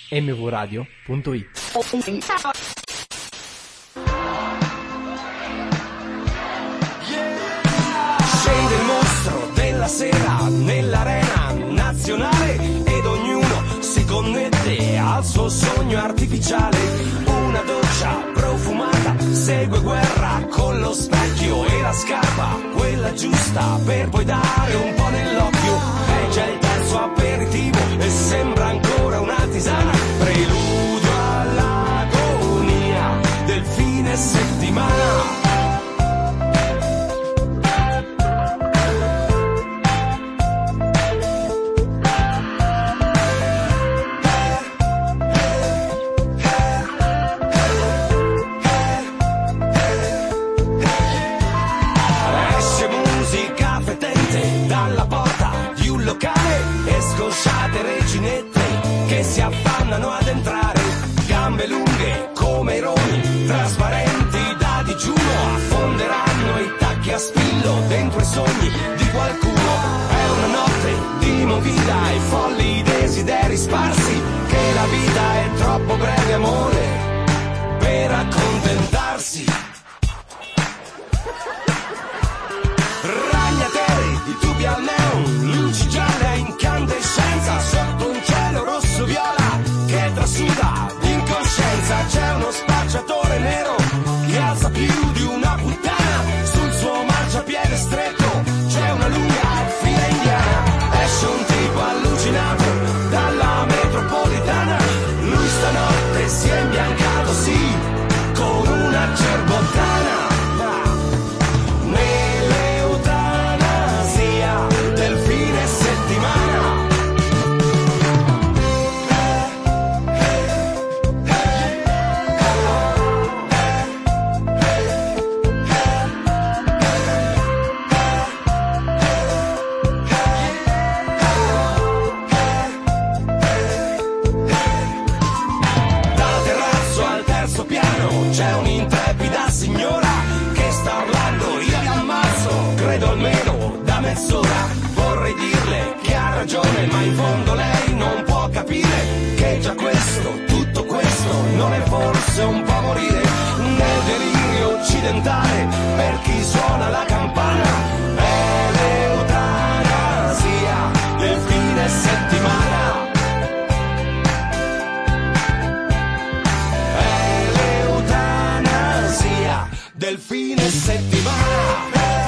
mvradio.it. Scende il mostro della sera nell'arena nazionale ed ognuno si connette al suo sogno artificiale. Una doccia profumata segue guerra con lo specchio e la scarpa, quella giusta per poi dare un po' nell'occhio. È già il terzo aperitivo e sembra ancora una tisana, preludio all'agonia del fine settimana. Scosciate reginette che si affannano ad entrare, gambe lunghe come i roni, trasparenti da digiuno, affonderanno i tacchi a spillo dentro i sogni di qualcuno. È una notte di movida e folli desideri sparsi, che la vita è troppo breve, amore, per accontentarsi. Ragnateli di tubi al neon, luci gialle a incandescenza sotto un cielo rosso viola che trasuda l'incoscienza. C'è uno spacciatore nero che alza più di una puttana sul suo marciapiede stretto. C'è una lunga fila indiana, esce un tipo allucinato dalla metropolitana. Lui stanotte si è imbiancato, sì, con una cerbottana. C'è un'intrepida signora che sta urlando, io vi ammazzo, credo almeno da mezz'ora. Vorrei dirle che ha ragione, ma in fondo lei non può capire che già questo, tutto questo, non è forse un po' morire nel delirio occidentale per chi suona la campana. È l'eutanasia del fine settimana. Del fine settimana.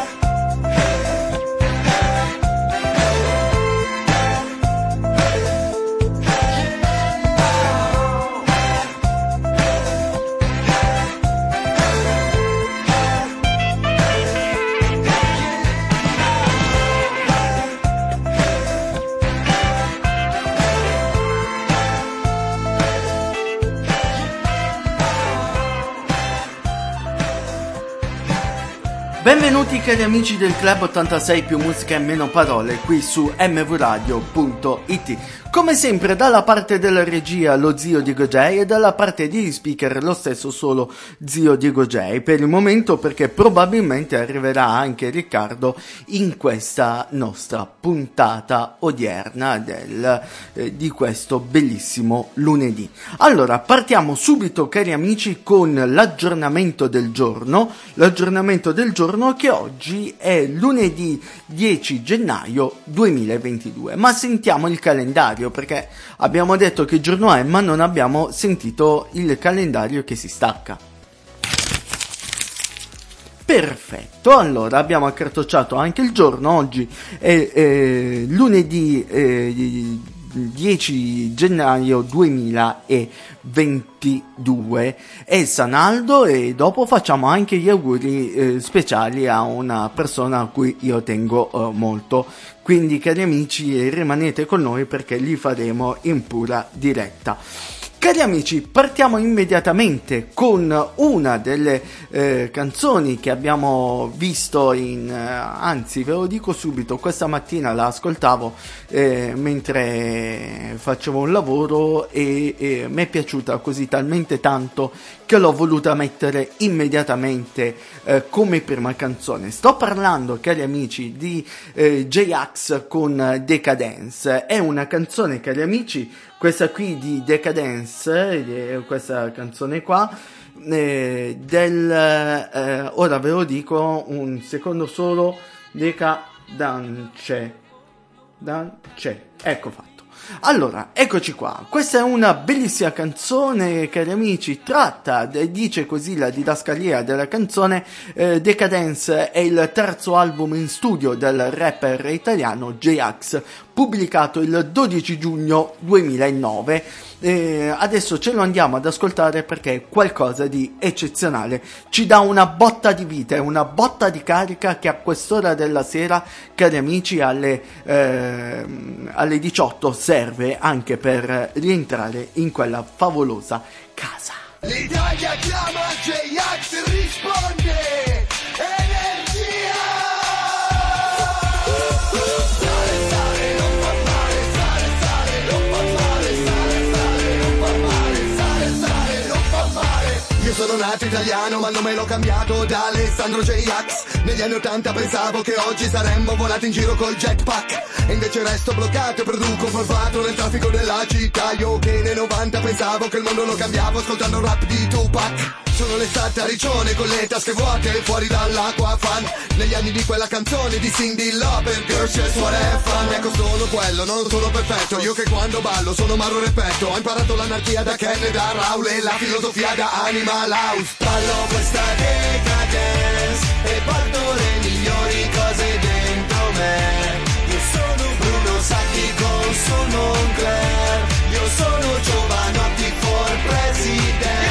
Benvenuti cari amici del Club 86 più musica e meno parole qui su mvradio.it. Come sempre dalla parte della regia lo zio Diego J e dalla parte di speaker lo stesso solo zio Diego J per il momento, perché probabilmente arriverà anche Riccardo in questa nostra puntata odierna di questo bellissimo lunedì. Allora partiamo subito cari amici con l'aggiornamento del giorno che oggi è lunedì 10 gennaio 2022, ma sentiamo il calendario perché abbiamo detto che giorno è ma non abbiamo sentito il calendario che si stacca. Perfetto, allora abbiamo accartocciato anche il giorno, oggi è lunedì 10 gennaio 2022, è San Aldo e dopo facciamo anche gli auguri speciali a una persona a cui io tengo molto, quindi cari amici rimanete con noi perché li faremo in pura diretta. Cari amici, partiamo immediatamente con una delle canzoni che abbiamo visto anzi ve lo dico subito, questa mattina la ascoltavo mentre facevo un lavoro e mi è piaciuta così talmente tanto che l'ho voluta mettere immediatamente come prima canzone. Sto parlando, cari amici, di J-Ax con Decadence. È una canzone, cari amici, questa qui di Decadence, questa canzone qua, ora ve lo dico un secondo solo, Decadence, ecco fatto. Allora, eccoci qua, questa è una bellissima canzone, cari amici, tratta, dice così la didascalia della canzone, Decadence è il terzo album in studio del rapper italiano J-Ax, pubblicato il 12 giugno 2009. Adesso ce lo andiamo ad ascoltare perché è qualcosa di eccezionale, ci dà una botta di vita, una botta di carica che a quest'ora della sera, cari amici, alle 18 serve anche per rientrare in quella favolosa casa. L'Italia chiama, J-Ax risponde, energia! Sale, non fa male, sale, non fa male, sale, non fa male. Io sono nato italiano ma il nome l'ho cambiato da Alessandro J-Ax. Negli anni 80 pensavo che oggi saremmo volati in giro col jetpack, e invece resto bloccato e produco formato nel traffico della città. Io che nei 90 pensavo che il mondo lo cambiavo ascoltando il rap di Tupac. Sono l'estate a Riccione con le tasche vuote fuori dall'acqua fan, negli anni di quella canzone di Cindy Lauper, Girls Just What Have Fun. Ecco sono quello, non sono perfetto, io che quando ballo sono Mauro Repetto. Ho imparato l'anarchia da Ken e da Raul e la filosofia da Animal House. Ballo questa decadence e porto le migliori cose dentro me. Io sono Bruno Sacchi con Soul Moncler, io sono Giovanotti for President.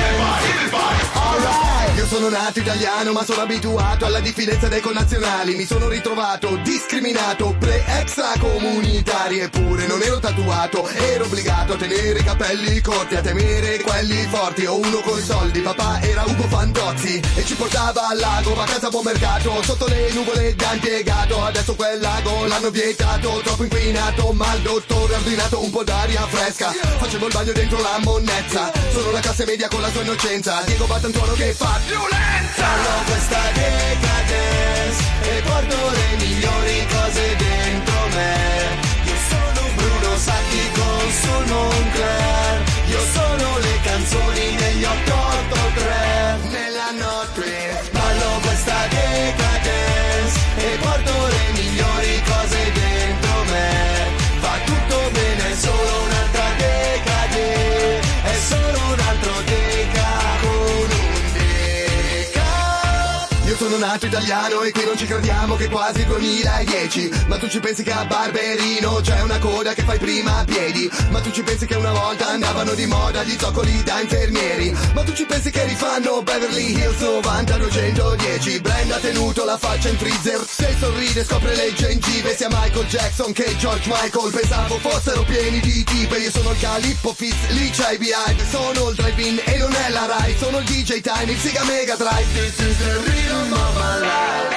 Io sono nato italiano ma sono abituato alla diffidenza dei connazionali. Mi sono ritrovato discriminato, pre-extracomunitari, eppure non ero tatuato. Ero obbligato a tenere i capelli corti, a temere quelli forti. Ho uno coi soldi, papà era Ugo Fantozzi e ci portava al lago, vacanza a buon mercato, sotto le nuvole da impiegato. Adesso quel lago l'hanno vietato, troppo inquinato, ma il dottore ha ordinato un po' d'aria fresca. Facevo il bagno dentro la monnezza, sono la classe media con la sua innocenza. Diego Battantuono che fa violenza. Fallo questa decadence e porto le migliori cose dentro me. Io sono Bruno Sacchi con Soul Moncler, io sono le canzoni degli 883 nella notte. Fallo questa decadence e porto le migliori cose dentro me. Va tutto bene, è solo un'altra decade, è solo un altro deca con un deca. Io sono nato italiano e qui non ci crediamo che è quasi 2010. Ma tu ci pensi che a Barberino c'è una coda che fai prima a piedi? Ma tu ci pensi che una volta andavano di moda gli zoccoli da infermieri? Ma tu ci pensi che rifanno Beverly Hills 90-210? Brenda ha tenuto la faccia in freezer, se sorride scopre le gengive. Sia Michael Jackson che George Michael pensavo fossero pieni di tipe. Io sono il Calippo Fizz, lì c'hai Behind, sono il drive-in e non è la Rai, sono il DJ Time, il Sega Mega Drive. This is the rhythm of my life.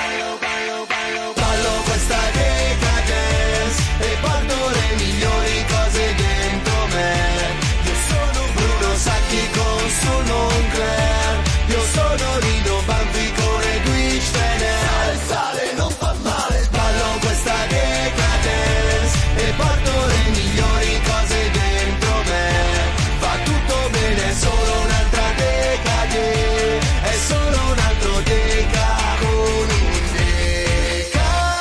Ballo questa decadence e porto le migliori cose dentro me. Io sono Bruno Sacchi con Soul Moncler, io sono Rino Banfi con Edwin Steiner. Sale, non fa male. Ballo questa decadence e porto le migliori cose dentro me. Va tutto bene, è solo un'altra decade, è solo un altro deca con un deca.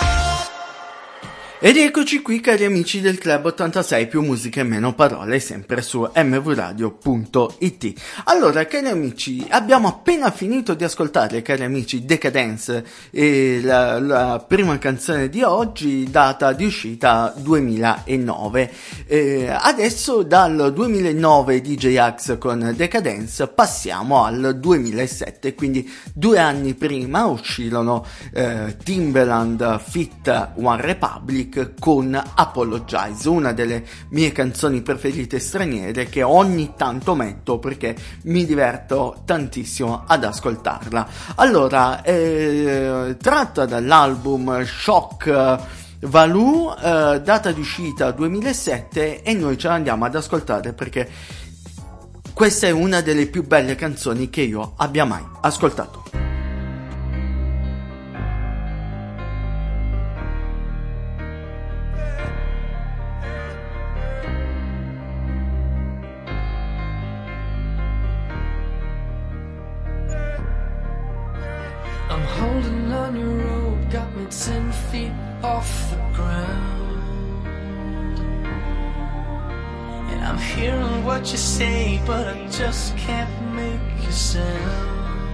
Ed eccoci qui, cari amici del Club 86 più musica e meno parole, sempre su mvradio.it. Allora, cari amici, abbiamo appena finito di ascoltare, cari amici, Decadence, la prima canzone di oggi, data di uscita 2009. Adesso dal 2009 di J-Ax con Decadence passiamo al 2007, quindi 2 anni prima uscirono Timbaland feat. One Republic con Apologize, una delle mie canzoni preferite straniere che ogni tanto metto perché mi diverto tantissimo ad ascoltarla. Allora, tratta dall'album Shock Value, data di uscita 2007, e noi ce la andiamo ad ascoltare perché questa è una delle più belle canzoni che io abbia mai ascoltato. 10 feet off the ground. And I'm hearing what you say, but I just can't make a sound.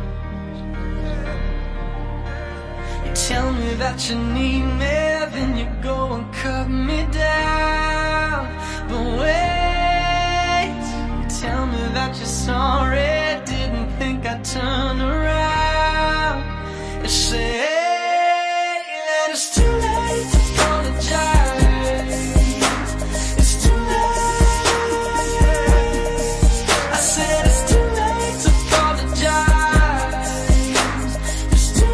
You tell me that you need me, then you go and cut me down. But wait, you tell me that you're sorry, didn't think I'd turn around. You say that it's too late to apologize. It's too late. I said it's too late to apologize. It's too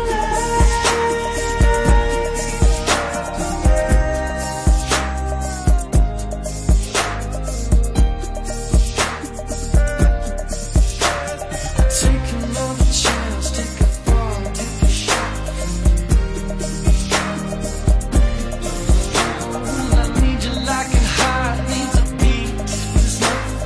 take another chance, take a fall, take a shot from me. I need you like a heart needs a beat. There's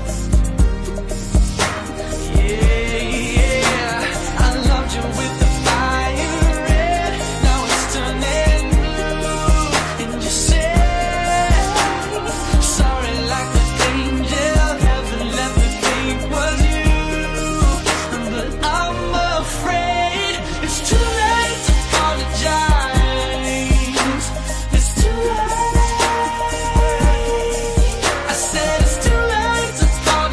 nothing. Yeah, I loved you with the fire red. Now it's turning blue. And you said sorry like the angel. Heaven let me think was you. But I'm afraid it's too late to apologize. It's too late. I said it's too late to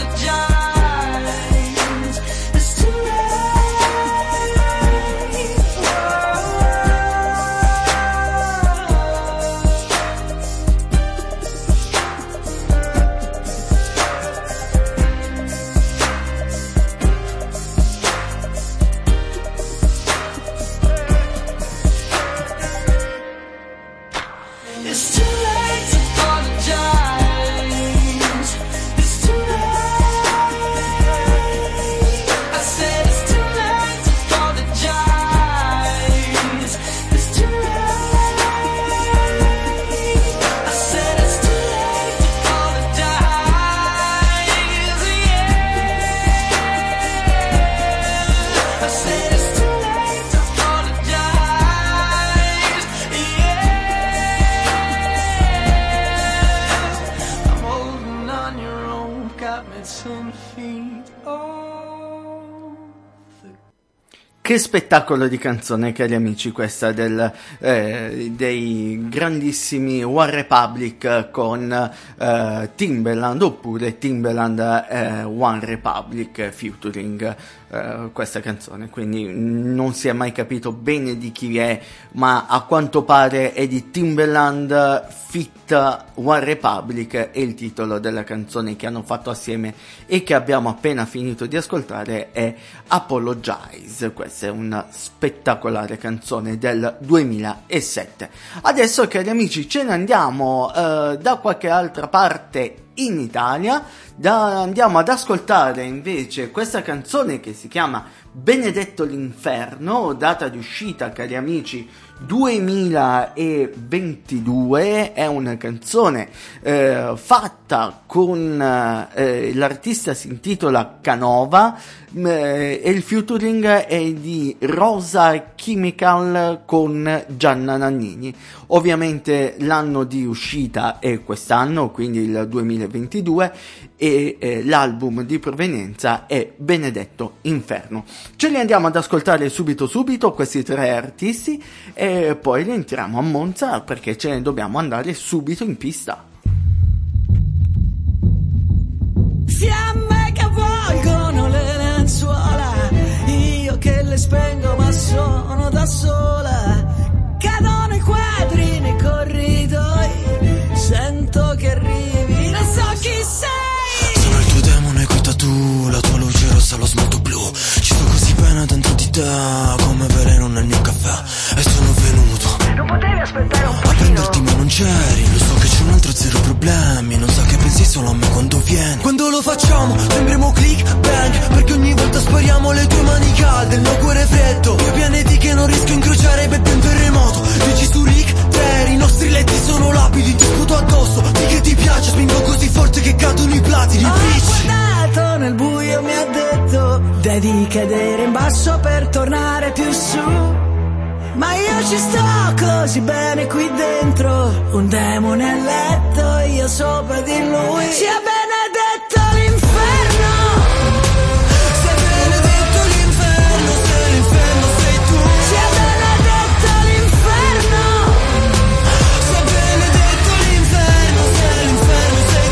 apologize. It's too late. It's too late to apologize. It's too late. I said it's too late to apologize. It's too late. I said it's too late to apologize. Yeah. I said it's too late to apologize. Yeah. I'm holding on your own, got me 10 feet off the Che spettacolo di canzone, cari amici, questa dei grandissimi One Republic con Timbaland, oppure Timbaland One Republic featuring questa canzone. Quindi non si è mai capito bene di chi è, ma a quanto pare è di Timbaland feat One Republic, e il titolo della canzone che hanno fatto assieme e che abbiamo appena finito di ascoltare è Apologize. Questa è una spettacolare canzone del 2007. Adesso, cari amici, ce ne andiamo da qualche altra parte in Italia, andiamo ad ascoltare invece questa canzone che si chiama Benedetto l'Inferno, data di uscita, cari amici, 2022. È una canzone fatta con l'artista si intitola Canova, e il featuring è di Rosa Chemical con Gianna Nannini. Ovviamente l'anno di uscita è quest'anno, quindi il 2022, e l'album di provenienza è Benedetto Inferno. Ce li andiamo ad ascoltare subito questi tre artisti, e poi rientriamo a Monza perché ce ne dobbiamo andare subito in pista. fiamme che avvolgono le lenzuola, io che le spengo ma sono da sola, cadono i quadri nei corridoi, sento che arrivi, non so chi sei. Sono il tuo demone coi tattoo, la tua luce rossa, lo smalto blu, ci sto così bene dentro di te, come veleno nel mio caffè, e sono venuto. Non potevi aspettare un A pochino? prenderti ma non c'eri, lo so che c'è un altro, zero problemi, non so che pensi solo a me quando vieni. Quando lo facciamo sembriamo click bang, perché ogni volta spariamo le tue mani calde, il mio cuore freddo, io pianeti che non riesco a incrociare per un terremoto. Dici su Rick Terry, i nostri letti sono lapidi, ti sputo addosso, di che ti piace, spingo così forte che cadono i platini. Ho guardato nel buio, mi ha detto devi cadere in basso per tornare più su. Ma io ci sto così bene qui dentro, un demone a letto, io sopra di lui. Sia benedetto l'inferno. Sia benedetto l'inferno, se l'inferno sei tu. Sia benedetto l'inferno. Sia benedetto l'inferno, se l'inferno sei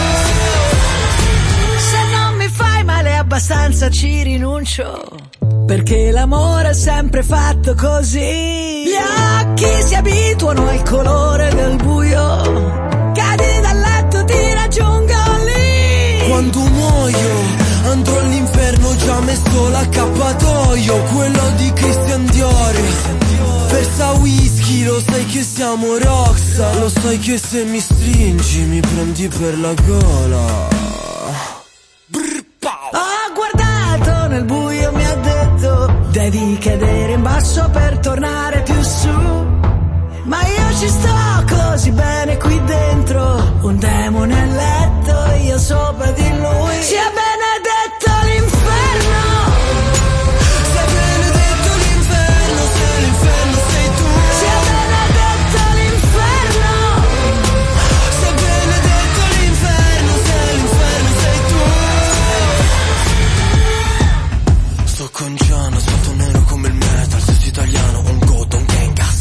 tu. Se non mi fai male abbastanza ci rinuncio, perché l'amore è sempre fatto così. Gli occhi si abituano al colore del buio, cadi dal letto, ti raggiungo lì. Quando muoio andrò all'inferno, già messo l'accappatoio, quello di Christian Dior. Versa whisky, lo sai che siamo rockstar, lo sai che se mi stringi mi prendi per la gola. Ho guardato nel buio, mi ha detto devi cadere in basso per tornare più su. Ma io ci sto così bene qui dentro, un demone a letto, io sopra di lui. Sia benedetto l'inferno. Sia benedetto l'inferno, se l'inferno sei tu. Sia benedetto l'inferno. Sia benedetto l'inferno, se l'inferno sei tu. Sto con Gianna, sfatto nero come il metal, stesso italiano, un god, un Genghis.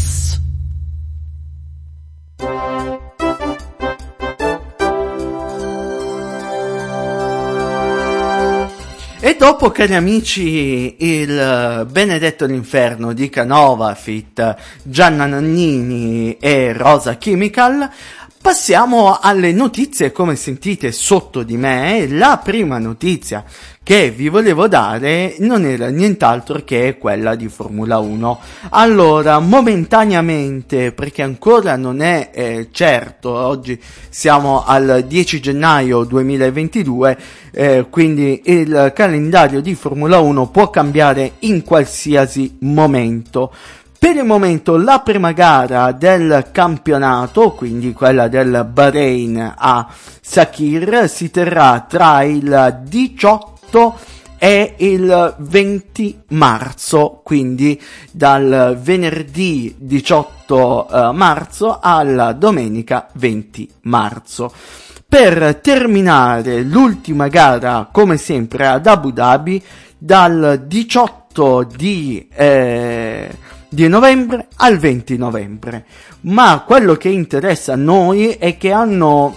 E dopo, cari amici, il Benedetto l'inferno di Canova feat. Gianna Nannini e Rosa Chemical, passiamo alle notizie. Come sentite sotto di me, la prima notizia che vi volevo dare non era nient'altro che quella di Formula 1. Allora, momentaneamente, perché ancora non è certo, oggi siamo al 10 gennaio 2022, quindi il calendario di Formula 1 può cambiare in qualsiasi momento. Per il momento la prima gara del campionato, quindi quella del Bahrain a Sakhir, si terrà tra il 18 e il 20 marzo, quindi dal venerdì 18 marzo alla domenica 20 marzo. Per terminare l'ultima gara, come sempre ad Abu Dhabi, dal 18 di novembre al 20 novembre. Ma quello che interessa a noi è che hanno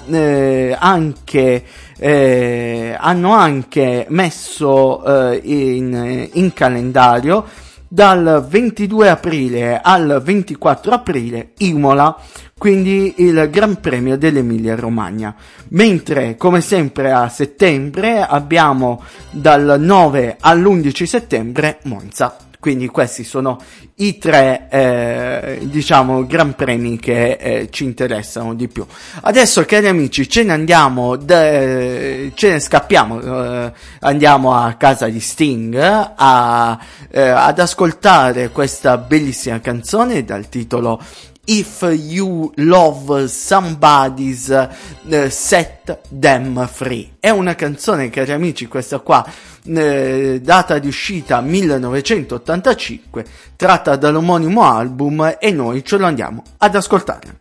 anche messo in calendario dal 22 aprile al 24 aprile Imola, quindi il Gran Premio dell'Emilia Romagna, mentre come sempre a settembre abbiamo dal 9 all'11 settembre Monza. Quindi questi sono i tre, Gran Premi che ci interessano di più. Adesso, cari amici, ce ne scappiamo, andiamo a casa di Sting ad ascoltare questa bellissima canzone dal titolo If You Love Somebody's Set Them Free. È una canzone, cari amici, questa qua, data di uscita 1985, tratta dall'omonimo album, e noi ce lo andiamo ad ascoltare.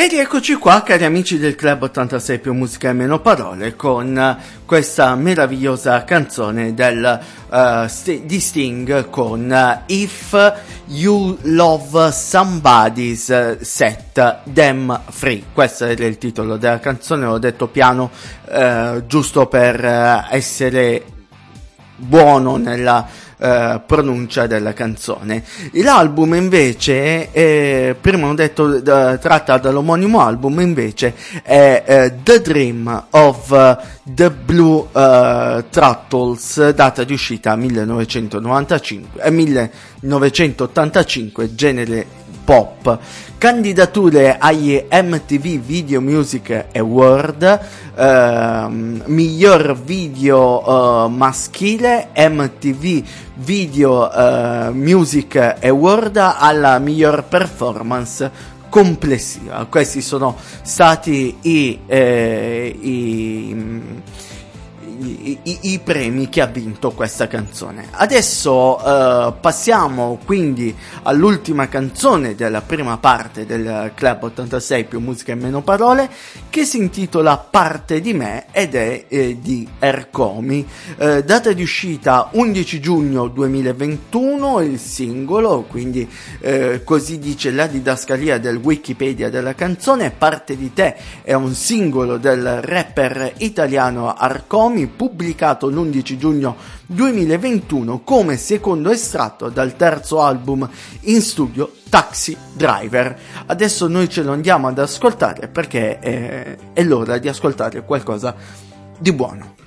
E rieccoci qua, cari amici del Club 86 più musica e meno parole, con questa meravigliosa canzone di Sting con If You Love Somebody's Set Them Free. Questo era il titolo della canzone, l'ho detto piano giusto per essere buono nella pronuncia della canzone. L'album invece prima ho detto tratta dall'omonimo album, invece è The Dream of the Blue Turtles, data di uscita 1985, genere pop. Candidature agli MTV Video Music Award, miglior video maschile, MTV Video Music Award alla miglior performance complessiva. Questi sono stati i premi che ha vinto questa canzone. Adesso passiamo quindi all'ultima canzone della prima parte del Club 86 più musica e meno parole, che si intitola Parte di me ed è di Ercomi, data di uscita 11 giugno 2021 il singolo, quindi così dice la didascalia del Wikipedia della canzone. Parte di te è un singolo del rapper italiano Ercomi, pubblicato l'11 giugno 2021 come secondo estratto dal terzo album in studio Taxi Driver. Adesso noi ce lo andiamo ad ascoltare perché è l'ora di ascoltare qualcosa di buono.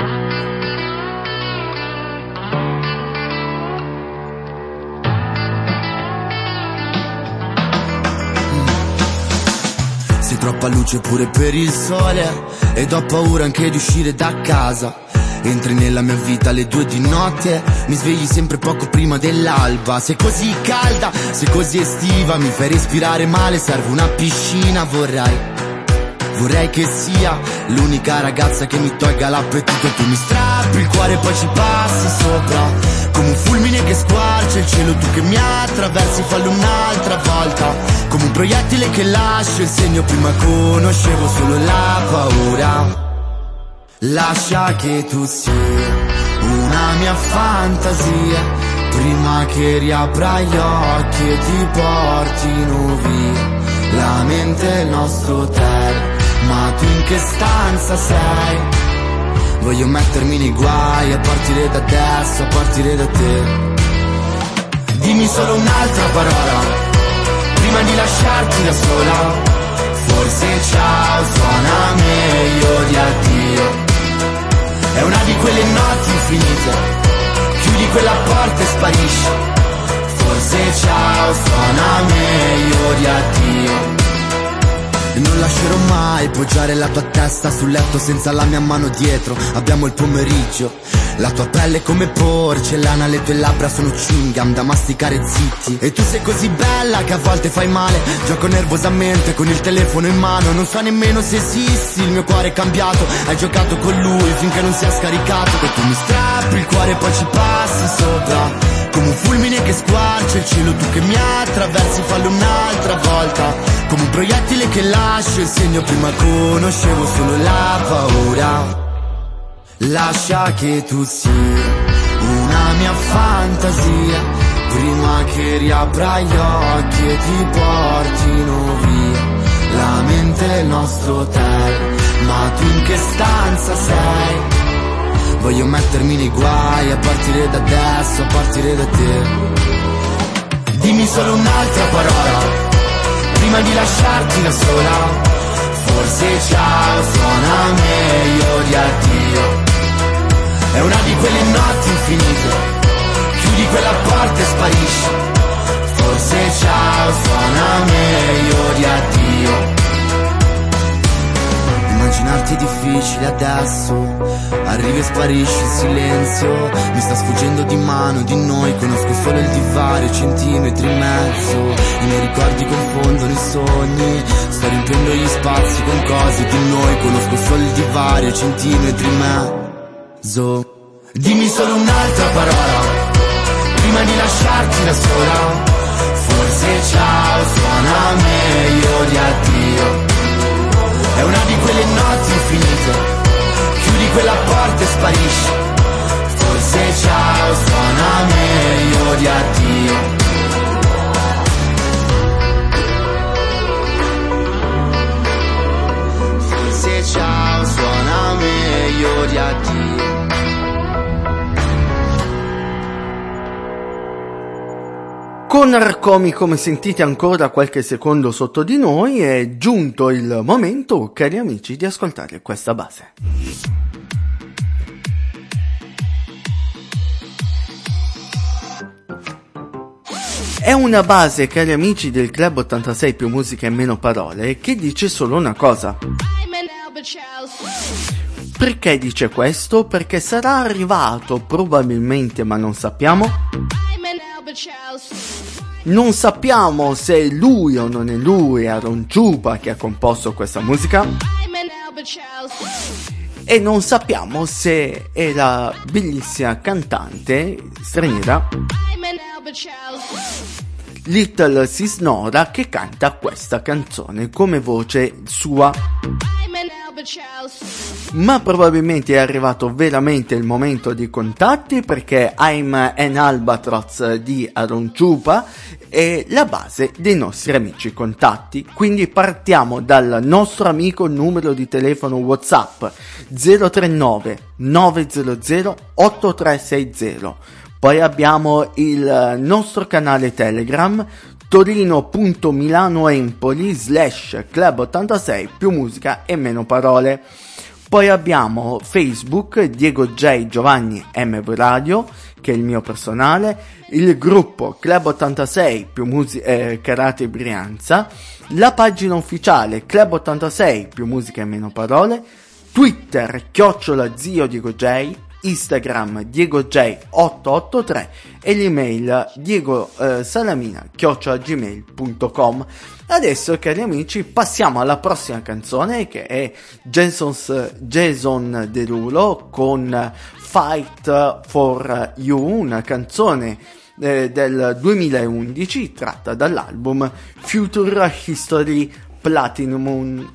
Sei troppa luce pure per il sole ed ho paura anche di uscire da casa. Entri nella mia vita alle 2 di notte, mi svegli sempre poco prima dell'alba. Sei così calda, sei così estiva, mi fai respirare male, serve una piscina. Vorrei che sia l'unica ragazza che mi tolga l'appetito. Tu mi strappi il cuore e poi ci passi sopra, come un fulmine che squarcia il cielo. Tu che mi attraversi, fallo un'altra volta, come un proiettile che lascia il segno. Prima conoscevo solo la paura. Lascia che tu sia una mia fantasia, prima che riapra gli occhi e ti portino via la mente e il nostro hotel. Ma tu in che stanza sei? Voglio mettermi nei guai a partire da adesso, a partire da te. Dimmi solo un'altra parola prima di lasciarti da sola. Forse ciao suona meglio di addio. È una di quelle notti infinite, chiudi quella porta e sparisci. Forse ciao suona meglio di addio. E non lascerò mai poggiare la tua testa sul letto senza la mia mano dietro. Abbiamo il pomeriggio, la tua pelle come porcellana, le tue labbra sono chewing gum da masticare zitti. E tu sei così bella che a volte fai male. Gioco nervosamente con il telefono in mano, non so nemmeno se esisti, il mio cuore è cambiato. Hai giocato con lui finché non si è scaricato. E tu mi strappi il cuore e poi ci passi sopra, come un fulmine che squarcia il cielo. Tu che mi attraversi, fallo un'altra volta, come un proiettile che lascia il segno. Prima conoscevo solo la paura. Lascia che tu sia una mia fantasia, prima che riapra gli occhi e ti portino via la mente e il nostro hotel. Ma tu in che stanza sei? Voglio mettermi nei guai a partire da adesso, a partire da te. Dimmi solo un'altra parola prima di lasciarti da sola. Forse ciao suona meglio di addio. È una di quelle notti infinite, chiudi quella porta e sparisci. Forse ciao suona meglio di addio. Immaginarti è difficile adesso, arrivi e sparisci in silenzio. Mi sta sfuggendo di mano di noi, conosco solo il divario, centimetri in mezzo. I miei ricordi confondono i sogni, sto riempiendo gli spazi con cose di noi. Conosco solo il divario, centimetri in mezzo. Dimmi solo un'altra parola prima di lasciarti da sola. Forse ciao suona meglio di addio. chiudi quella porta e sparisci. Forse ciao suona meglio di addio. Forse ciao suona meglio di addio. Con Arcomi, come sentite ancora qualche secondo sotto di noi, è giunto il momento, cari amici, di ascoltare questa base. È una base, cari amici del Club 86 più musica e meno parole, che dice solo una cosa. Perché dice questo? Perché sarà arrivato probabilmente, ma non sappiamo. Non sappiamo se è lui o non è lui, Aaron Chupa, che ha composto questa musica. E non sappiamo se è la bellissima cantante straniera Little Sis Nora che canta questa canzone come voce sua. Ma probabilmente è arrivato veramente il momento di contatti, perché I'm an Albatross di Aaron Chupa è la base dei nostri amici contatti. Quindi partiamo dal nostro amico numero di telefono WhatsApp 039 900 8360. Poi abbiamo il nostro canale Telegram torino.milanoempoli/club86 più musica e meno parole. Poi abbiamo Facebook Diego J Giovanni MV Radio, che è il mio personale, il gruppo Club 86 più Karate Brianza, la pagina ufficiale Club 86 più musica e meno parole, Twitter @Zio Diego J, Instagram DiegoJ883 e l'email diegosalamina@gmail.com. Adesso, cari amici, passiamo alla prossima canzone, che è Jason Derulo con Fight for You, una canzone del 2011 tratta dall'album Future History Platinum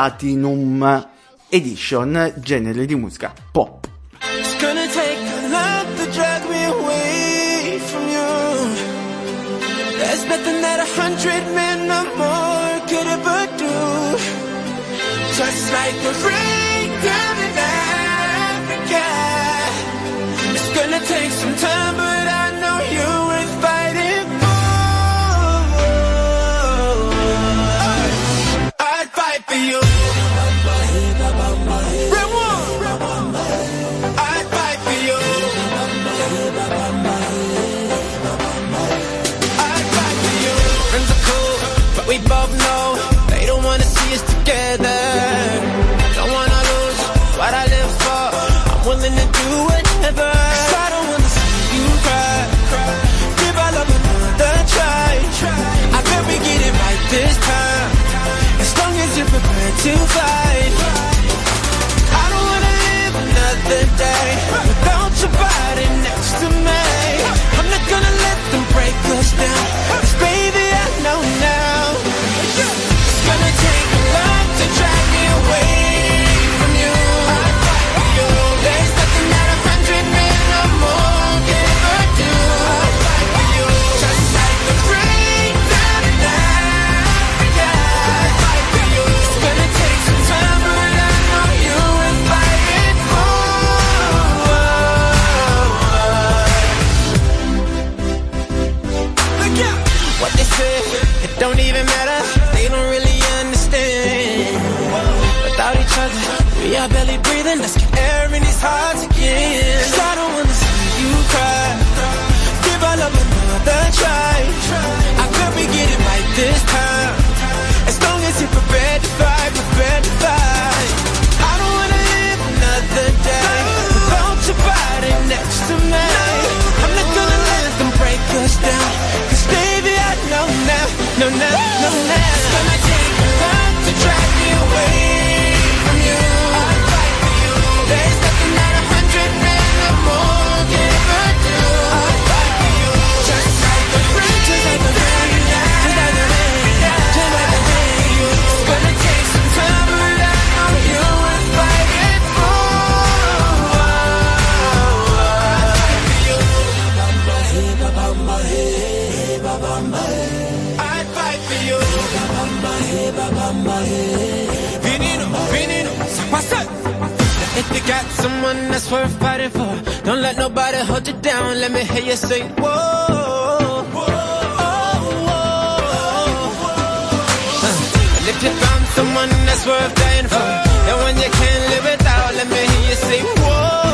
Edition, genere di musica pop. It's gonna take a lot to drag me away from you. There's nothing that 100 men or more could ever do. Just like the rain down in Africa. It's gonna take some time, but I know you're worth fighting for. I'd fight for you. We both know they don't wanna see us together. Don't wanna lose what I live for. I'm willing to do whatever. 'Cause I don't wanna see you cry. Give our love another try. I bet we get it right this time, as long as you're prepared to fight. I don't wanna live another day without your body next to me. I'm not gonna let them break us down, 'cause baby I know now. It's gonna take a lot to drag me away from you. I'd fight for you. There's nothing that 100 men or more can ever do. I'd fight for you. Just like the rain down in Africa. I'd fight for you. It's gonna take some time, but I know you will fight it for. Look out! What they say, it don't even matter. They don't really understand. Without each other, we are barely breathing. Let's get air in these hearts again. 'Cause I don't wanna see you cry. Give our love another try. I bet we get it right this time, as long as you're prepared to fight, prepared to fight. I don't wanna live another day without your body next to me. I'm not gonna let them break us down, 'cause baby I know now, no now, no now. It's gonna take a lot to drag me away from you. I'd fight for you. There's nothing that 100 men or more I'd fight for you. Veneno, pasa. If you got someone that's worth fighting for, don't let nobody hold you down. Let me hear you say, whoa, whoa, whoa. And if you found someone that's worth dying for, and when you can't live without, let me hear you say, whoa.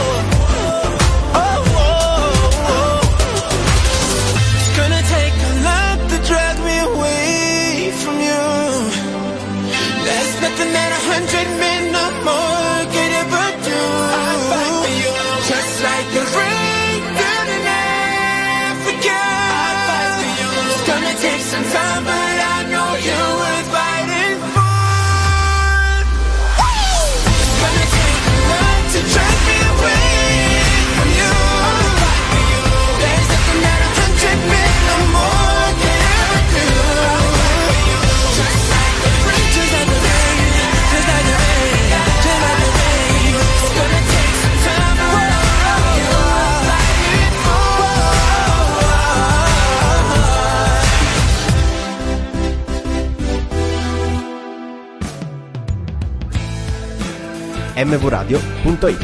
Drag me away from you. There's nothing that 100 men or more could ever do. I'll fight for you. Just like the rain down in Africa. I'll fight for you. It's gonna take some time, but I know you're worth fighting for. It's gonna take a lot to drag me away from you. I'll fight for you. There's nothing that 100 men or more. mvradio.it.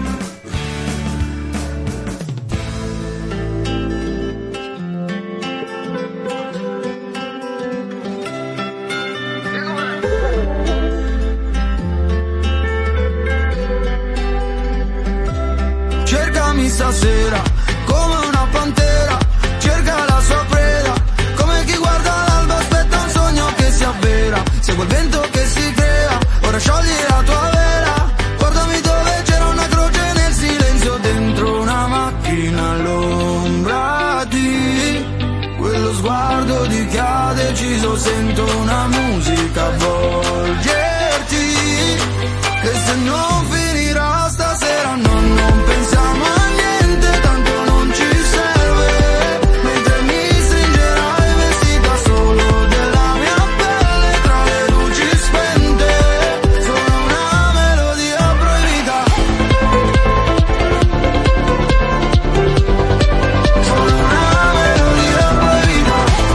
Cercami stasera come una pantera, cerca la sua preda, come chi guarda l'alba aspetta un sogno che si avvera. Segue il vento che si crea, ora sciogli la tua vela. Guardami dove c'era una croce nel silenzio, dentro una macchina all'ombra di quello sguardo di chi ha deciso. Sento una musica avvolgerti, e se non finirà stasera non pensiamo a niente, tanto non ci serve. Mentre mi stringerai vestita solo della mia pelle, tra le luci spente, solo una melodia proibita. Solo una melodia proibita.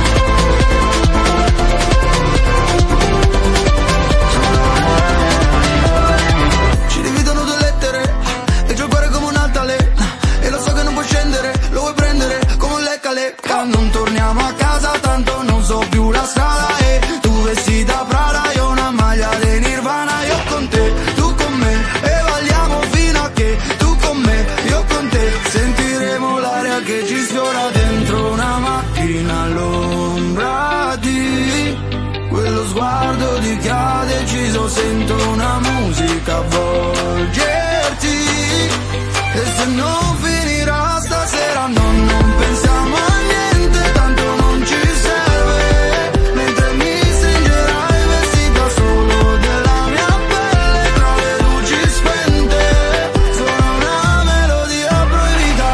Ci dividono due lettere e il tuo cuore come un'altale, e lo so che non puoi scendere, lo vuoi prendere come un lecca. Non torniamo a casa, tanto non so più la strada, e tu vestita Prada, io una maglia di Nirvana. Io con te, tu con me, e balliamo fino a che tu con me, io con te. Sentiremo l'aria che ci sfiora dentro una macchina all'ombra di quello sguardo di chi ha deciso. Sento una musica avvolgerti, e se non finirà stasera non pensiamo a niente, tanto non ci serve. Mentre mi stringerai vestita solo della mia pelle, tra le luci spente, solo una melodia proibita.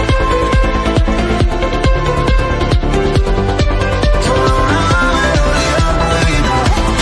Solo una melodia proibita.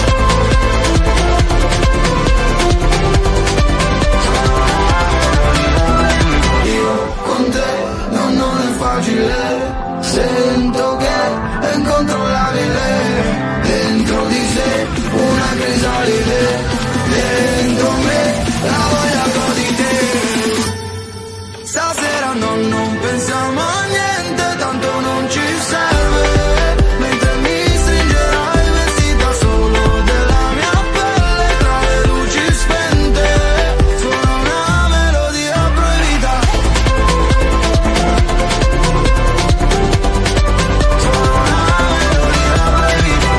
Io con te non è facile, sento che incontro la vile, dentro di sé una crisalide, dentro me la voglia di te. Stasera non pensiamo a niente, tanto non ci serve. Mentre mi stringerai vestita solo della mia pelle, tra le luci spente, solo una melodia proibita. Solo una melodia proibita.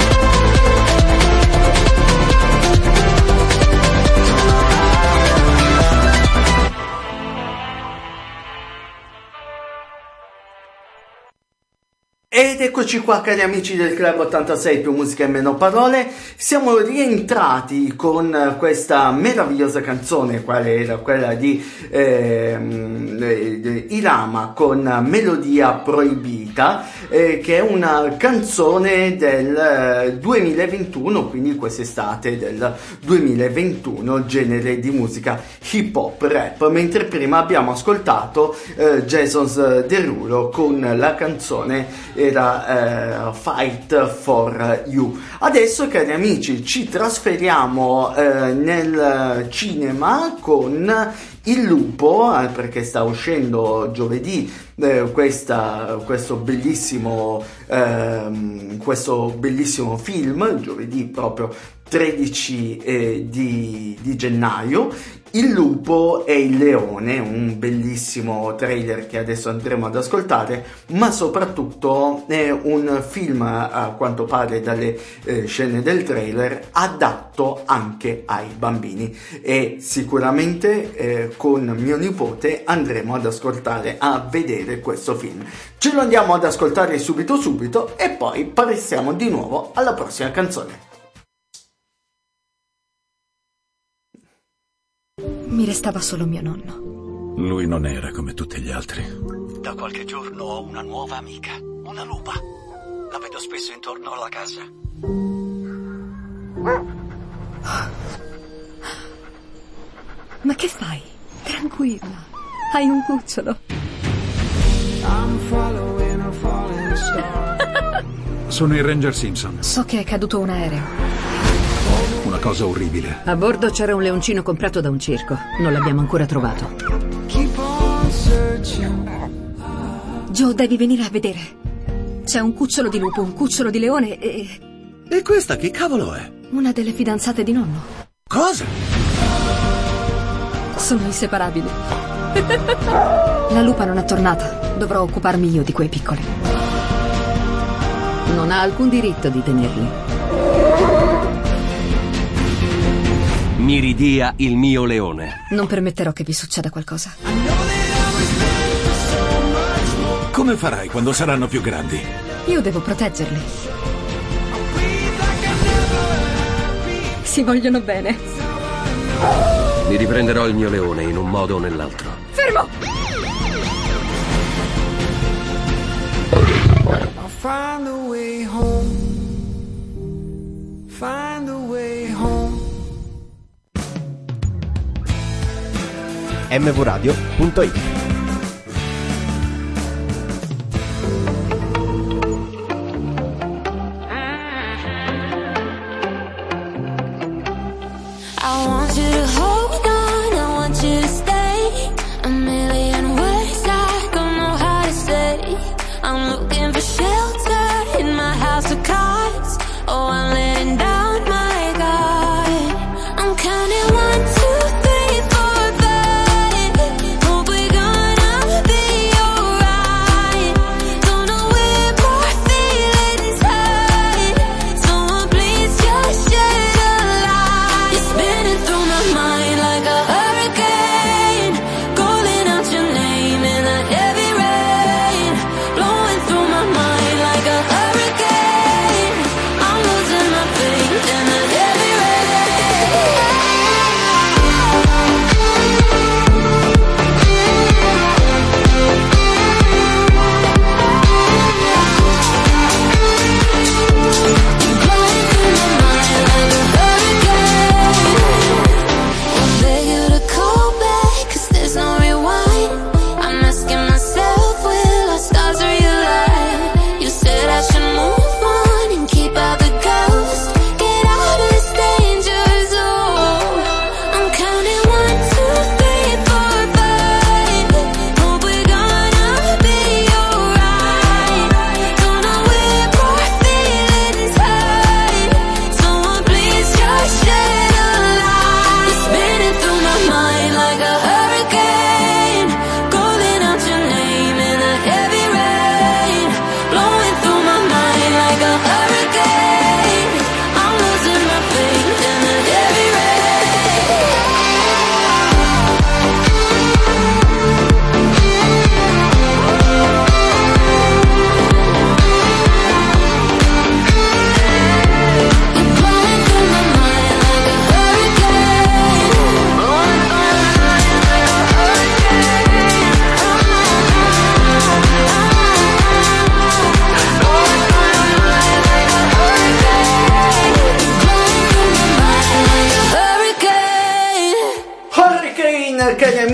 Ed eccoci qua, cari amici del Club 86 più musica e meno parole. Siamo rientrati con questa meravigliosa canzone, quale era quella di Ilama con Melodia Proibita. che è una canzone del 2021, quindi quest'estate del 2021, genere di musica hip hop rap, mentre prima abbiamo ascoltato Jason Derulo con la canzone era Fight for You. Adesso, cari amici, ci trasferiamo nel cinema con Il Lupo, perché sta uscendo giovedì questo bellissimo film, giovedì proprio 13 di gennaio. Il Lupo e il Leone, un bellissimo trailer che adesso andremo ad ascoltare, ma soprattutto è un film, a quanto pare dalle scene del trailer, adatto anche ai bambini, e sicuramente con mio nipote andremo ad ascoltare, a vedere questo film. Ce lo andiamo ad ascoltare subito e poi passiamo di nuovo alla prossima canzone. Mi restava solo mio nonno. Lui non era come tutti gli altri. Da qualche giorno ho una nuova amica, una lupa. La vedo spesso intorno alla casa. Ma che fai? Tranquilla, hai un cucciolo. Sono il Ranger Simpson. So che è caduto un aereo. Una cosa orribile. A bordo c'era un leoncino comprato da un circo. Non l'abbiamo ancora trovato. Joe, devi venire a vedere. C'è un cucciolo di lupo, un cucciolo di leone e... E questa che cavolo è? una delle fidanzate di nonno. Cosa? Sono inseparabili. La lupa non è tornata. Dovrò occuparmi io di quei piccoli. Non ha alcun diritto di tenerli. Mi ridia il mio leone. Non permetterò che vi succeda qualcosa. Come farai quando saranno più grandi? Io devo proteggerli. Si vogliono bene. Mi riprenderò il mio leone in un modo o nell'altro. Fermo! I'll find a way home. Find a way home. mvradio.it. I want you to hold on, I want you to stay. A million words I don't know how to say. I'm looking for shelter in my house of cards. Oh, I'm letting down my guard. I'm counting 1, 2, 3, 4, 5. Hope we're gonna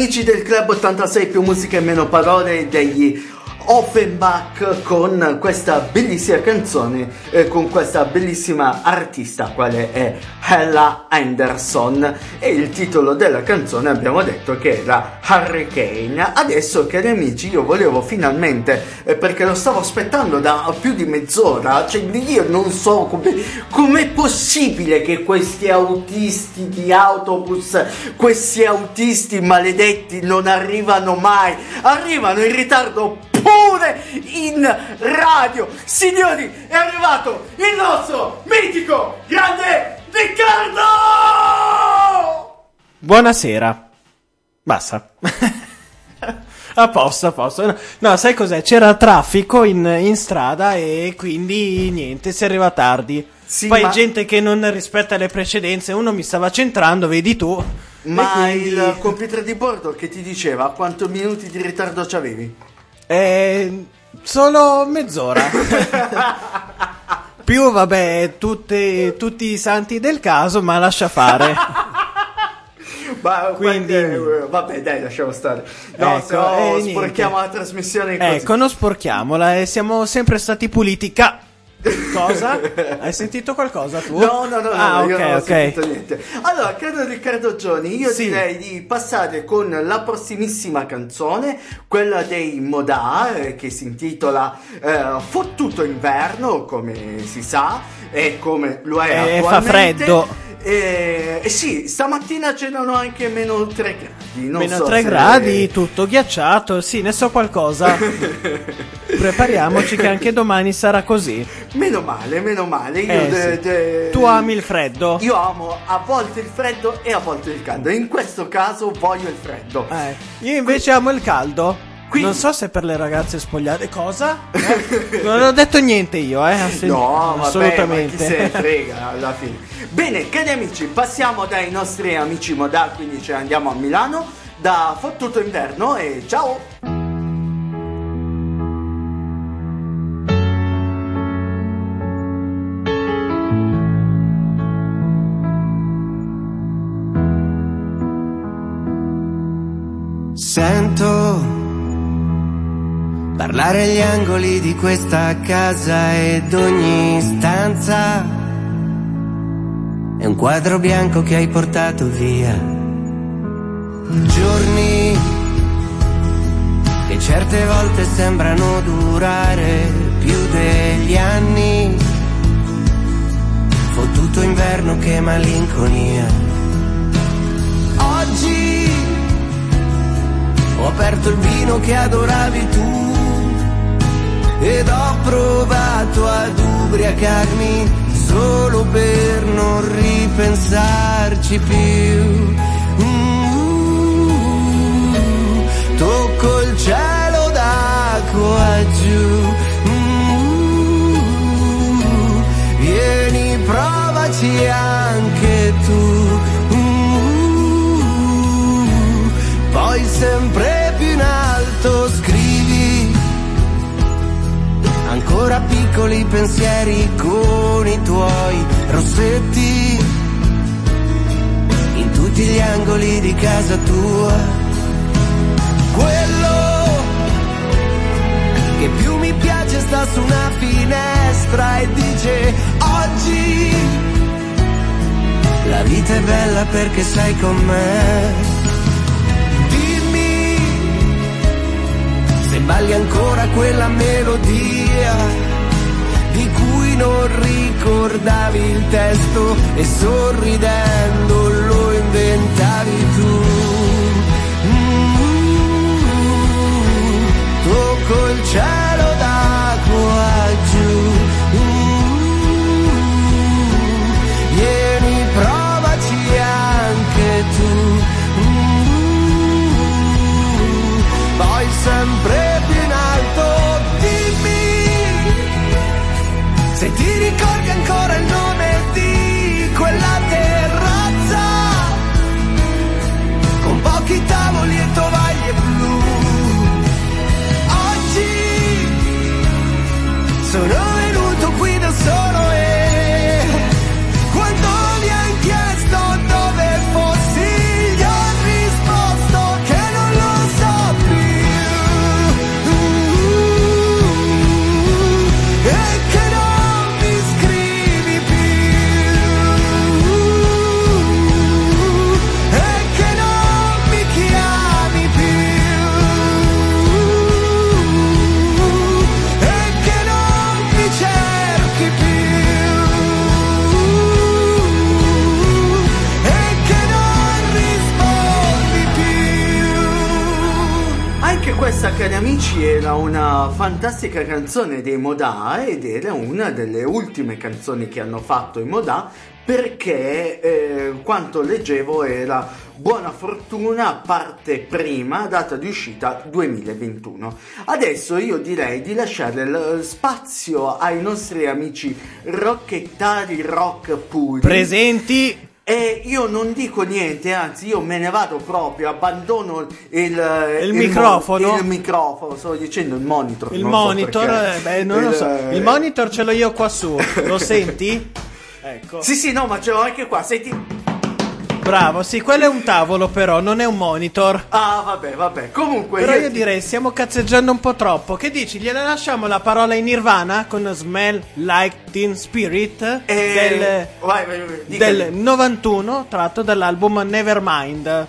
amici del Club 86 più musica e meno parole degli Offenbach con questa bellissima canzone, con questa bellissima artista quale è Ella Henderson, e il titolo della canzone abbiamo detto che era Hurricane. Adesso, cari amici, io volevo finalmente, perché lo stavo aspettando da più di mezz'ora, cioè io non so com'è possibile che questi autisti di autobus, questi autisti maledetti non arrivano mai, arrivano in ritardo pure in radio. Signori, è arrivato il nostro mitico grande Riccardo! Buonasera. Basta. A posto. No, sai cos'è? C'era traffico in strada e quindi niente, si arriva tardi. Sì, poi gente che non rispetta le precedenze. Uno mi stava centrando, vedi tu. Ma quindi... il computer di bordo che ti diceva quanti minuti di ritardo c'avevi? Solo mezz'ora. Più vabbè, tutti i santi del caso, ma lascia fare. Quindi vabbè, dai, lasciamo stare. No, ecco, se no niente. sporchiamo la trasmissione così. Ecco, non sporchiamola, siamo sempre stati puliti. Cosa? Hai sentito qualcosa tu? No, ah, io non ho ok. sentito niente. Allora, caro Riccardo Gioni, io Sì. direi di passare con la prossimissima canzone, quella dei Modà, che si intitola Fottuto inverno, come si sa, e come lo è attualmente. Fa freddo. Sì, stamattina c'erano anche meno 3 gradi. Meno 3 gradi, tutto ghiacciato. Sì, ne so qualcosa. Prepariamoci che anche domani sarà così. Meno male. Io Tu ami il freddo? Io amo a volte il freddo e a volte il caldo. In questo caso voglio il freddo. Io invece amo il caldo. Non so se per le ragazze spogliate. Cosa? Non ho detto niente io, No, assolutamente. vabbè, ma chi se ne frega alla fine. Bene, cari amici, passiamo dai nostri amici Modà, quindi ce ne andiamo a Milano da Fottuto inverno e ciao! Sento parlare agli angoli di questa casa ed ogni stanza è un quadro bianco che hai portato via. Giorni che certe volte sembrano durare più degli anni. Fottuto inverno, che malinconia. Oggi ho aperto il vino che adoravi tu ed ho provato ad ubriacarmi solo per non ripensarci più. Tocco il cielo da qua giù. Vieni, provaci anche tu. Poi sempre più in alto scrivi ancora piccoli pensieri con i tuoi rossetti in tutti gli angoli di casa tua. Quello che più mi piace sta su una finestra e dice oggi la vita è bella perché sei con me. Se balli ancora quella melodia di cui non ricordavi il testo e sorridendo lo inventavi tu. Tocco il cielo da qua giù. Vieni, provaci anche tu. Poi sempre più in alto dimmi se ti ricordi ancora il nome di quella terrazza con pochi tavoli e tovaglie blu. Oggi sono venuto qui da solo e quando mi hai chiesto dove fossi gli ho risposto che non amici, era una fantastica canzone dei Modà ed era una delle ultime canzoni che hanno fatto i Modà, perché quanto leggevo era Buona Fortuna parte prima, data di uscita 2021. Adesso io direi di lasciare lo spazio ai nostri amici rockettari rock puri presenti. E io non dico niente, anzi io me ne vado proprio, abbandono il microfono. Il microfono, stavo dicendo il monitor. Il monitor, non lo so. Il monitor ce l'ho io qua su, lo senti? Ecco. Sì, no, ma ce l'ho anche qua, senti. Bravo, sì, quello è un tavolo però, non è un monitor. Ah, vabbè, comunque però io direi stiamo cazzeggiando un po' troppo. Che dici, gliela lasciamo la parola in Nirvana con Smell Like Teen Spirit del 91, tratto dall'album Nevermind.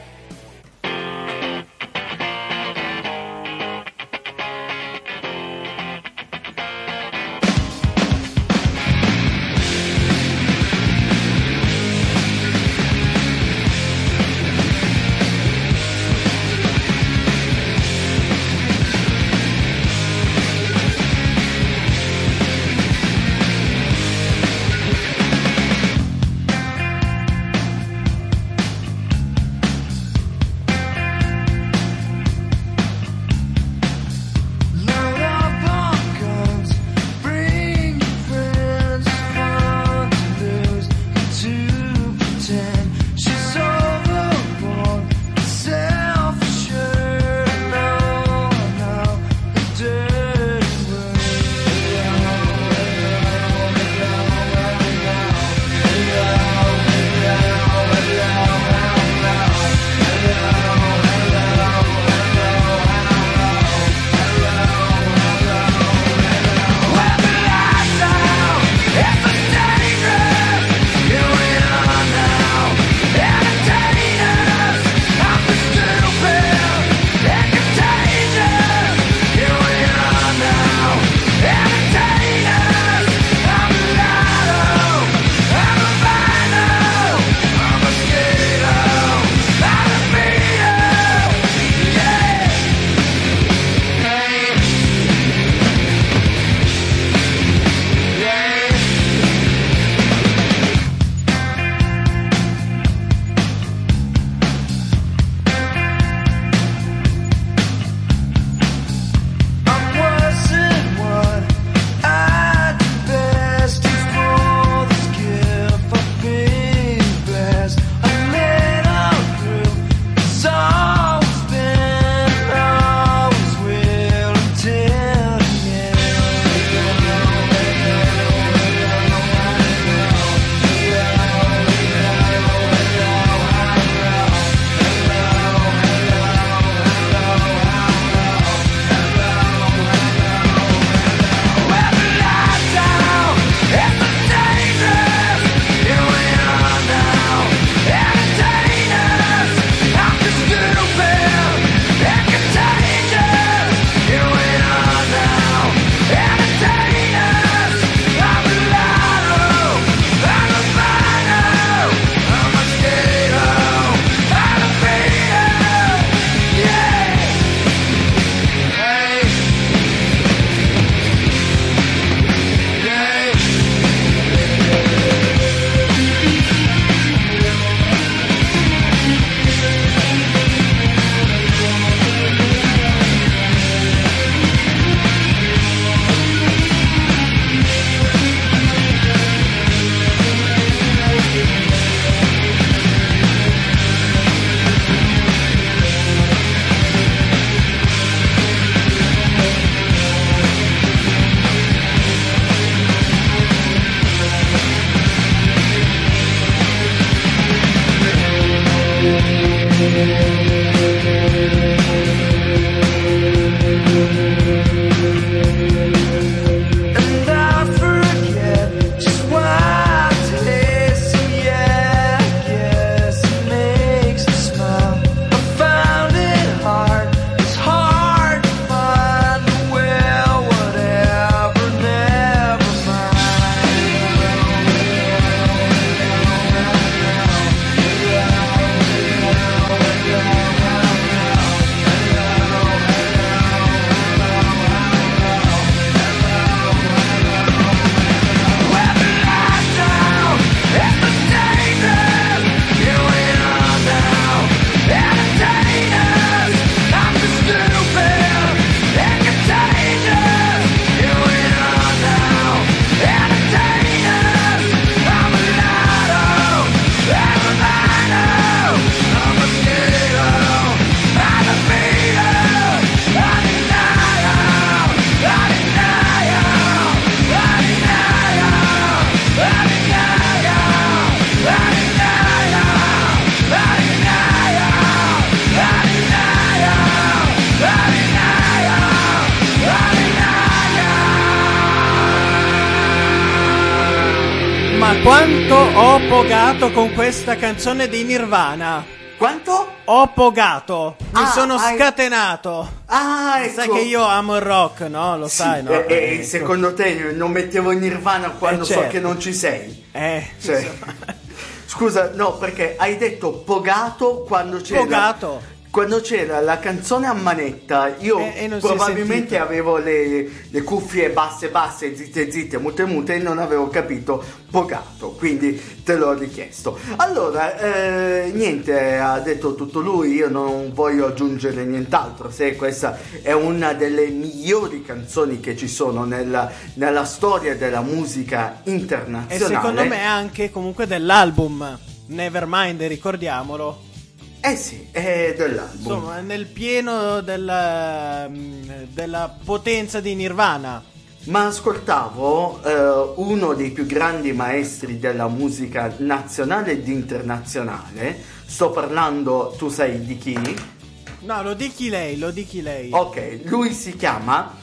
Ma quanto ho pogato con questa canzone di Nirvana. Quanto? Ho pogato. Mi sono scatenato. Ecco. Sai che io amo il rock, no? Lo sai, no? E secondo te non mettevo Nirvana quando so certo. che non ci sei? Cioè. Scusa, no, perché hai detto pogato quando c'era... Pogato. Quando c'era la canzone a manetta, io probabilmente avevo le cuffie basse, zitte, mute, e non avevo capito pogato, quindi te l'ho richiesto. Allora, niente, ha detto tutto lui, io non voglio aggiungere nient'altro, se questa è una delle migliori canzoni che ci sono nella storia della musica internazionale. E secondo me anche comunque dell'album Nevermind, ricordiamolo. Sì, è dell'album. Insomma, nel pieno della potenza di Nirvana. Ma ascoltavo uno dei più grandi maestri della musica nazionale ed internazionale. Sto parlando, tu sai di chi? No, lo dichi lei. Ok, lui si chiama...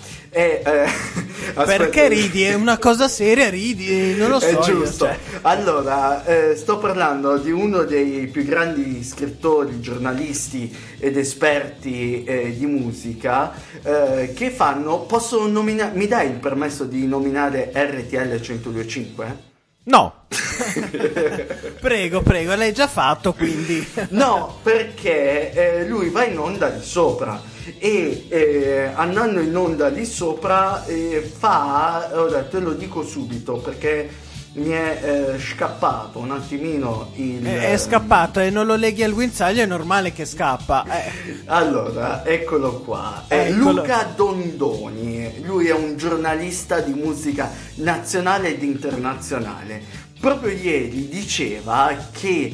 perché ridi? È una cosa seria, ridi, non lo so. È giusto. Io, Allora, sto parlando di uno dei più grandi scrittori, giornalisti ed esperti di musica che fanno. Posso nominare? Mi dai il permesso di nominare RTL 102.5? No. prego, l'hai già fatto, quindi. No, perché lui va in onda di sopra e andando in onda di sopra fa, ora te lo dico subito perché mi è scappato un attimino è scappato e non lo leghi al guinzaglio, è normale che scappa. Allora, eccolo qua. Luca Dondoni, lui è un giornalista di musica nazionale ed internazionale. Proprio ieri diceva che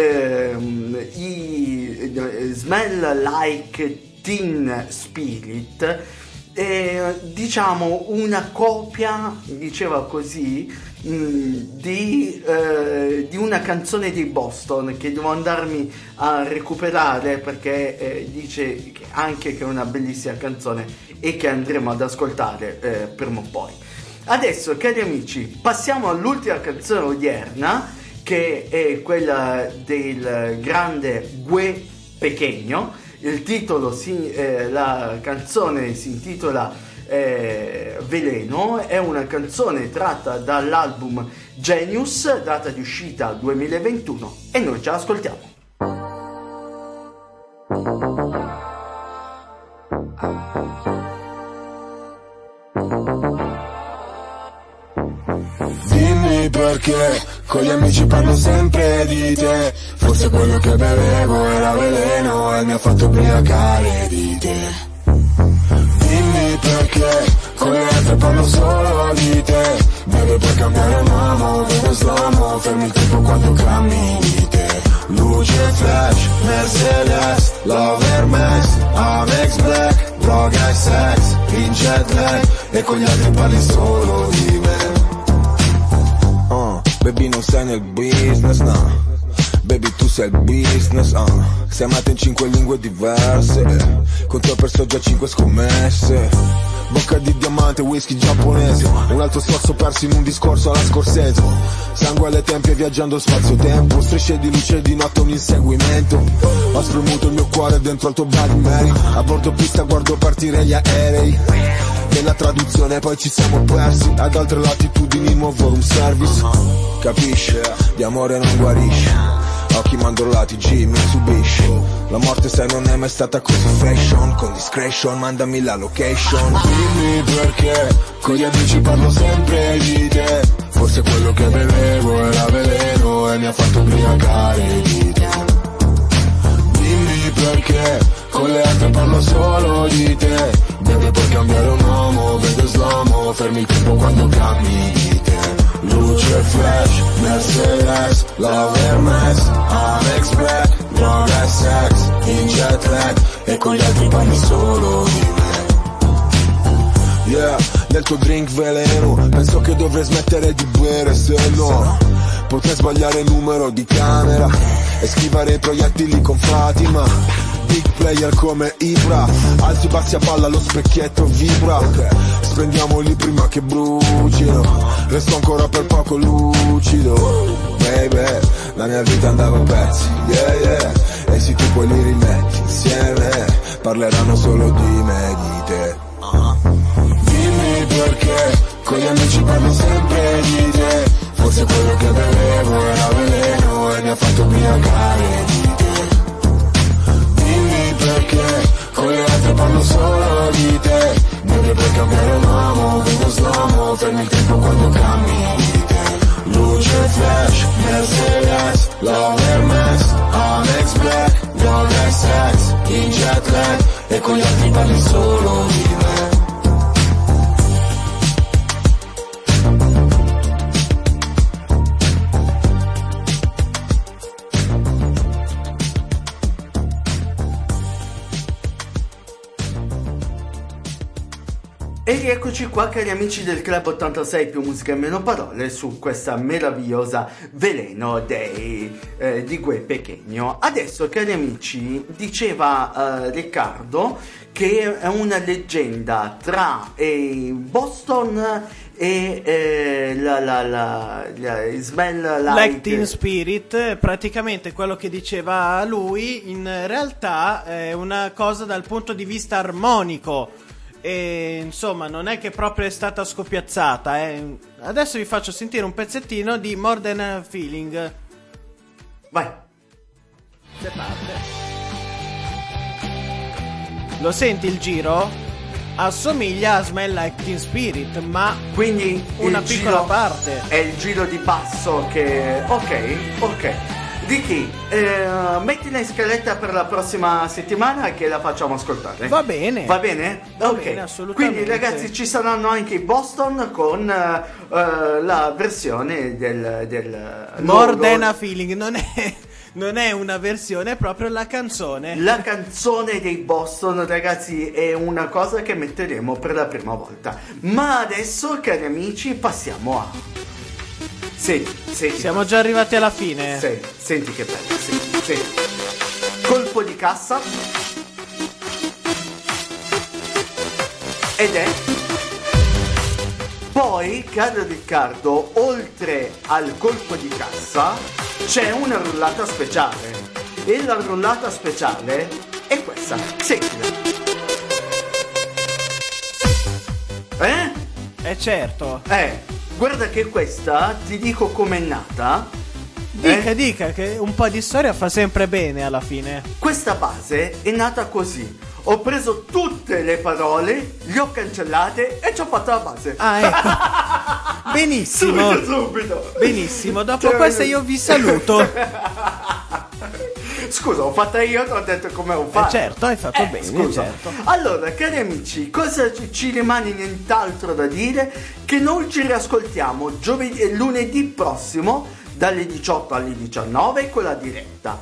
i Smell Like Teen Spirit diciamo una copia, diceva così, di una canzone di Boston che devo andarmi a recuperare perché dice anche che è una bellissima canzone e che andremo ad ascoltare prima o poi. Adesso, cari amici, passiamo all'ultima canzone odierna, che è quella del grande Gue Pequeño. Il titolo la canzone si intitola Veleno, è una canzone tratta dall'album Genius, data di uscita 2021, e noi ce l'ascoltiamo. Dimmi perché con gli amici parlo sempre di te. Forse quello che bevevo era veleno e mi ha fatto ubriacare di te. Dimmi perché con le altre parlo solo di te. Deve poi cambiare un uomo, vedo slow-mo, fermi il tempo quando cammini te. Luce flash, Mercedes, Love Hermes, Amex Black, droga e sex, in jet lag, e con gli altri parli solo di me. Baby non sei nel business, no. Baby tu sei il business, sei amata in 5 lingue diverse, con te ho perso già 5 scommesse. Bocca di diamante, whisky giapponese, un altro sorso perso in un discorso alla Scorsese. Sangue alle tempie viaggiando spazio-tempo, strisce di luce di notte un inseguimento. Ho spremuto il mio cuore dentro al tuo Bloody Mary, a bordo pista guardo partire gli aerei. Nella traduzione poi ci siamo persi, ad altre latitudini nuovo room service. Capisce, di amore non guarisce, occhi mandorlati, G, Mitsubishi. La morte sai non è mai stata così fashion, con discretion mandami la location. Dimmi perché, con gli amici parlo sempre di te. Forse quello che bevevo era veleno e mi ha fatto ubriacare di te. Dimmi perché, con le altre parlo solo di te. Deve poi cambiare un uomo, vedo slow-mo, fermi il tempo quando cammini te. Luce flash, Mercedes, Love Hermes, Amex Black, droga e sex, in jet lag, e con gli altri parli solo di me. Yeah, nel tuo drink veleno, penso che dovrei smettere di bere, se no potrei sbagliare il numero di camera e schivare i proiettili con Fatima. Big player come Ibra, alti bassi a palla lo specchietto vibra. Sprendiamoli prima che brucino, resto ancora per poco lucido. Baby, la mia vita andava a pezzi, yeah yeah. E se tu poi li rimetti insieme, parleranno solo di me e di te. Dimmi perché, con gli amici parlo sempre di te. Forse quello che bevevo era veleno e mi ha fatto ubriacare di te. Dimmi perché, con le altre parlo solo di te. Bebe per cambiare un uomo, vivo slow, fermi il tempo quando cammini di te. Luce flash, Mercedes, lover mess, Amex Black, Gold SS, in jet lag, e con gli altri parli solo di me. E rieccoci qua, cari amici del Club 86 più musica e meno parole, su questa meravigliosa Veleno di Gue Pequeno. Adesso, cari amici, diceva Riccardo che è una leggenda tra Boston e la Smell Like Teen Spirit. Praticamente quello che diceva lui in realtà è una cosa dal punto di vista armonico. E insomma non è che proprio è stata scopiazzata, Adesso vi faccio sentire un pezzettino di More Than a Feeling. Vai. Se parte. Lo senti il giro? Assomiglia a Smell Like Teen Spirit, ma quindi una piccola parte. È il giro di basso che... Ok. Ricky, mettila in scaletta per la prossima settimana che la facciamo ascoltare. Va bene. Va bene? Va ok. bene, assolutamente. Quindi ragazzi ci saranno anche i Boston con la versione del More Than a Feeling. Non è una versione, è proprio la canzone. La canzone dei Boston, ragazzi, è una cosa che metteremo per la prima volta. Ma adesso, cari amici, passiamo a... Senti. Siamo già arrivati alla fine. Senti che bello. Senti. Colpo di cassa. Ed è... Poi, caro Riccardo, oltre al colpo di cassa c'è una rullata speciale. E la rullata speciale è questa. Sentila. Certo. Guarda che questa, ti dico com'è nata. Dica che un po' di storia fa sempre bene alla fine. Questa base è nata così. Ho preso tutte le parole, le ho cancellate e ci ho fatto la base. Ecco. Benissimo. Subito. Benissimo, dopo questa io vi saluto. Scusa, ho fatta io, ti ho detto come ho fatto. Certo, hai fatto bene, scusa. certo. Allora, cari amici, cosa ci rimane nient'altro da dire che noi ci riascoltiamo lunedì prossimo dalle 18 alle 19 con la diretta,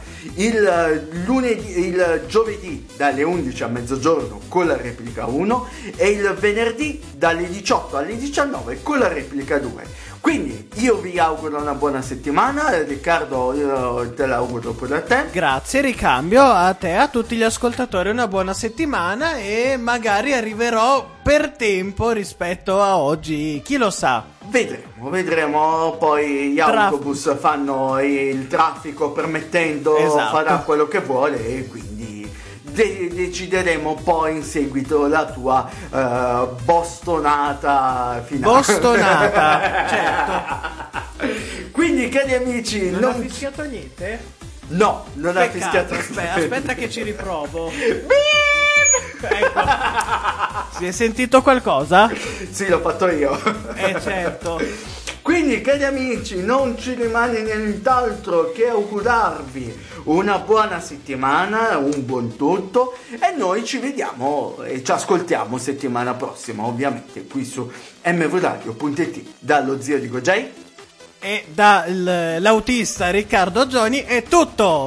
il giovedì dalle 11 a mezzogiorno con la replica 1 e il venerdì dalle 18 alle 19 con la replica 2. Quindi io vi auguro una buona settimana. Riccardo, io te l'auguro pure a te. Grazie, ricambio a te, a tutti gli ascoltatori una buona settimana e magari arriverò per tempo rispetto a oggi, chi lo sa. Vedremo, poi gli autobus fanno il traffico permettendo, esatto. Farà quello che vuole e quindi decideremo poi in seguito la tua bostonata finale. Bostonata, certo. Quindi, cari amici, non ha fischiato niente? No, non ha fischiato. Aspetta che ci riprovo. Ecco. Si è sentito qualcosa? Sì, l'ho fatto io. Certo. Quindi, cari amici, non ci rimane nient'altro che augurarvi una buona settimana, un buon tutto e noi ci vediamo e ci ascoltiamo settimana prossima, ovviamente, qui su mvradio.it. Dallo zio di Gojay e dall'autista Riccardo Gioni è tutto!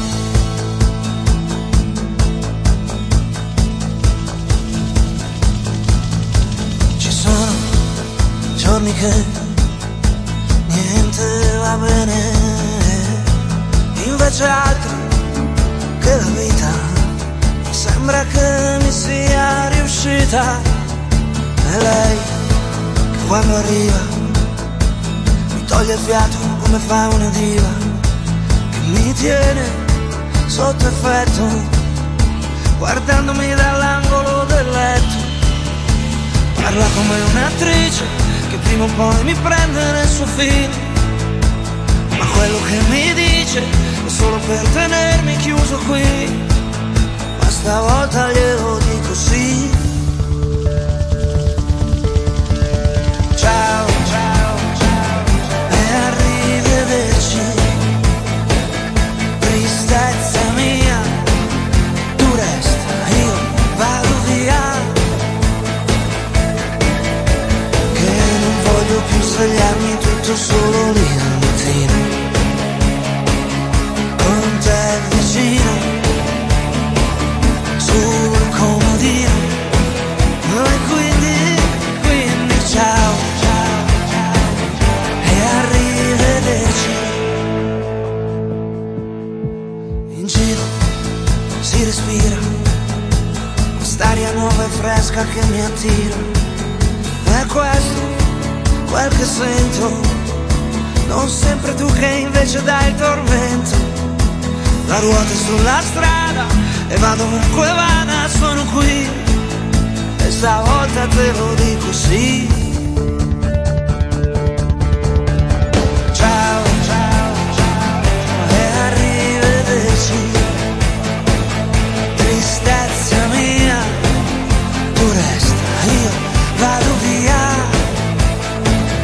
Ci sono giorni che niente va bene, invece altri che la vita sembra che mi sia riuscita. E lei che quando arriva toglie il fiato come fa una diva che mi tiene sotto effetto, guardandomi dall'angolo del letto. Parla come un'attrice che prima o poi mi prende nel suo film, ma quello che mi dice è solo per tenermi chiuso qui. Ma stavolta glielo dico sì. Ciao, ciao, ciao, e arrivederci. Tristezza mia, tu resta, io vado via. Che non voglio più svegliarmi tutto solo lì al mattino, con te vicino, sul comodino. E quindi ciao, ciao, ciao, e arrivederci. In giro si respira quest'aria nuova e fresca che mi attira. È questo quel che sento, non sempre tu che invece dai il tormento. La ruota è sulla strada e vado ovunque vada, sono qui e stavolta te lo dico sì. Ciao, ciao, ciao, e arrivederci. Tristezza mia, tu resta, io vado via.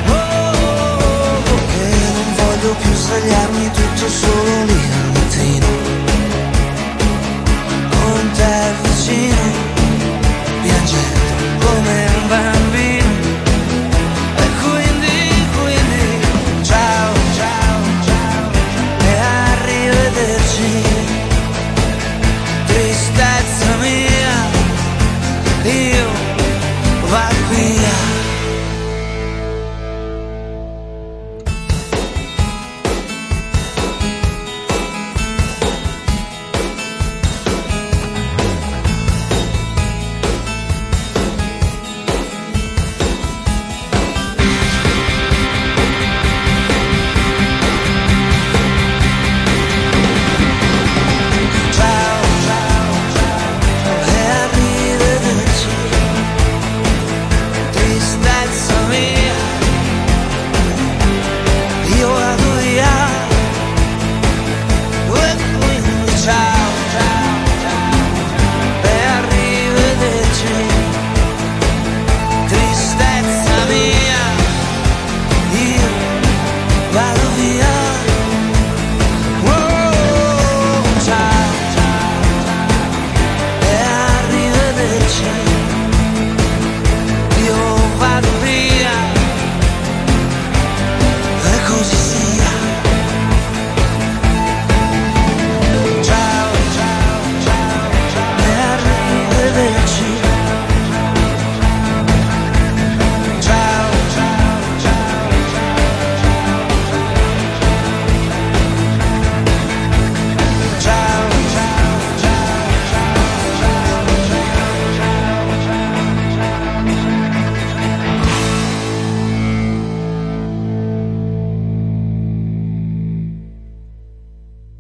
Che non voglio più svegliarmi tutto solo lì al mattino,